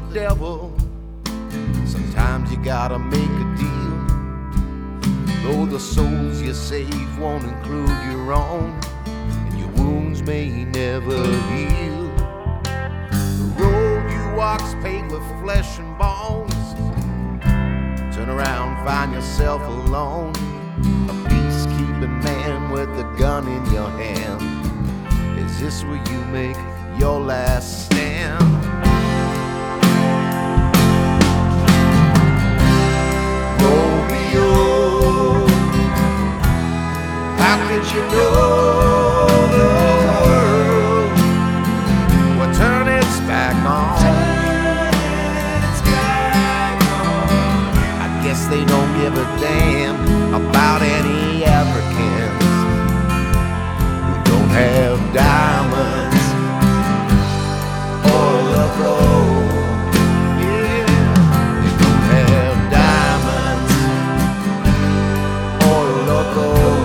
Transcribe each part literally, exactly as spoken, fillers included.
devil. Sometimes you gotta make a deal. Though the souls you save won't include your own, and your wounds may never heal. The road you walk's paved with flesh and bones. Turn around, find yourself alone, a peacekeeping man with a gun in your hand. Is this where you make your last stand? Romeo, how could you know the world would turn its back on? I guess they don't give a damn about any Africans who don't have diamonds or the gold. Yeah, they don't have diamonds or the gold.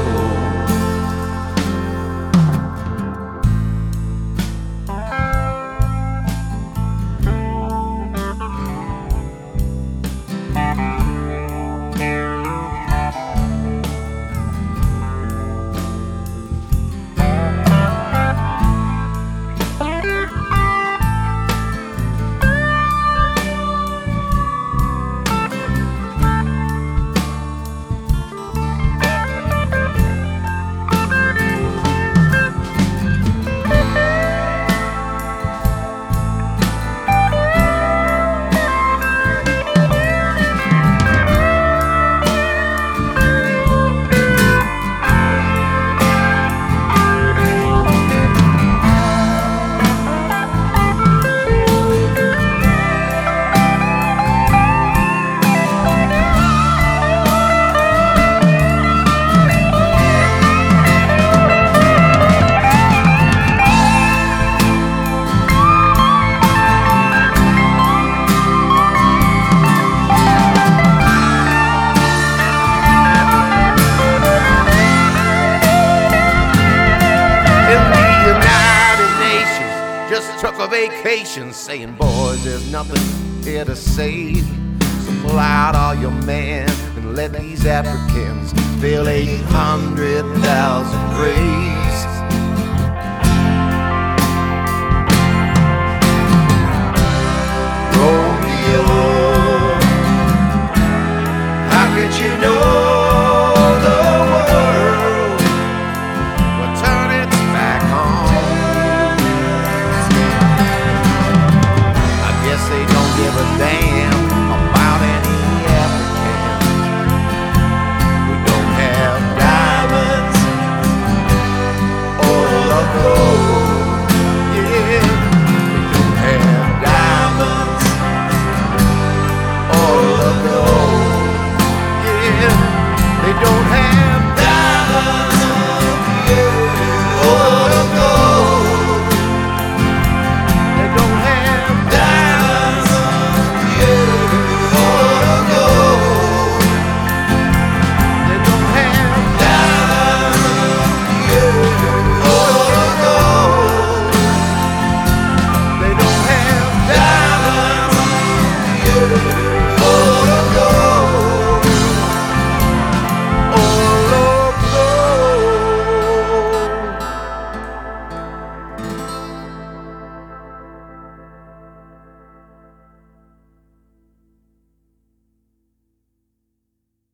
Just took a vacation, saying, boys, there's nothing here to save. So pull out all your men and let these Africans fill eight hundred thousand graves.